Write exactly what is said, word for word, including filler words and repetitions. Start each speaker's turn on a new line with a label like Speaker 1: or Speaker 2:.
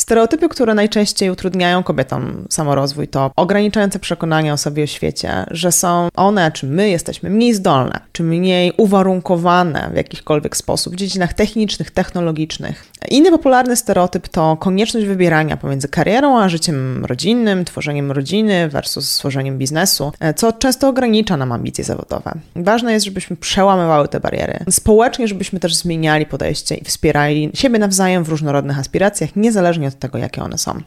Speaker 1: Stereotypy, które najczęściej utrudniają kobietom samorozwój, to ograniczające przekonania o sobie, o świecie, że są one, czy my jesteśmy mniej zdolne, czy mniej uwarunkowane w jakikolwiek sposób w dziedzinach technicznych, technologicznych. Inny popularny stereotyp to konieczność wybierania pomiędzy karierą a życiem rodzinnym, tworzeniem rodziny versus stworzeniem biznesu, co często ogranicza nam ambicje zawodowe. Ważne jest, żebyśmy przełamywały te bariery. Społecznie, żebyśmy też zmieniali podejście i wspierali siebie nawzajem w różnorodnych aspiracjach, niezależnie od tego, jakie one są.